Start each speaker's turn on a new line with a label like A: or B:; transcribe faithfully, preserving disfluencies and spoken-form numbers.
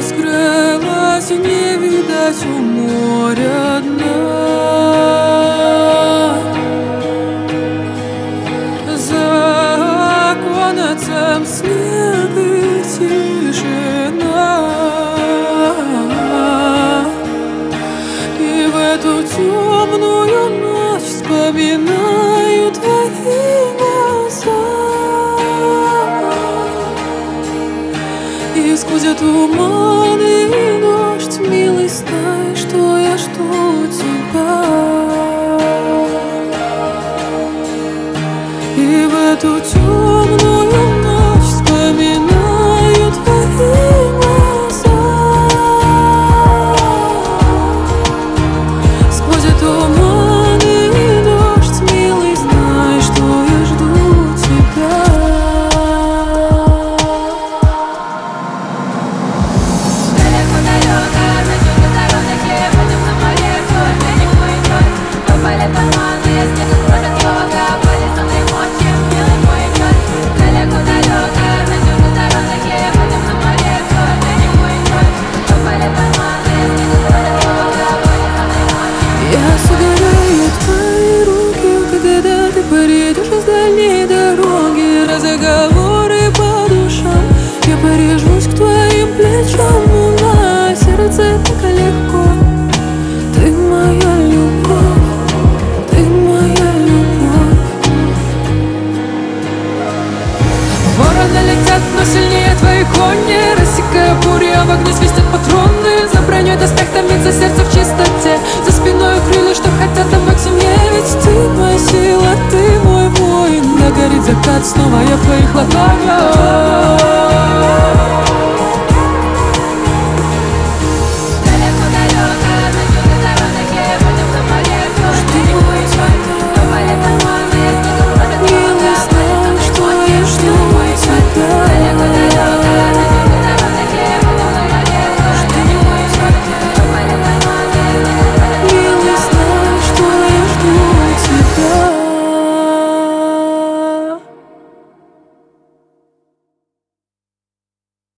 A: скрылась, и не видать у моря дна. За оконцем снег и тишина, и в эту темную ночь вспоминаю твои глаза. И сквозь туман и дождь, милый, знай, что я жду тебя. И в эту темную ночь вспоминаю твои глаза. Сквозь туман и дождь, милый, знай, что я жду тебя. Я согрею твои руки, когда ты поедешь с дальней дороги. Разговоры по душам, я прижмусь к твоим плечам. На сердце так легко. Ты моя любовь, ты моя любовь. Вороны летят, но сильнее твои кони. Рассекая бури, а в огне свистят патроны. За броней доспех томится сердце в чистоте. За спиной крылья, что хотят домой к семье. Ведь ты моя сила, ты мой воин. Да горит закат, снова я в твоих ладонях.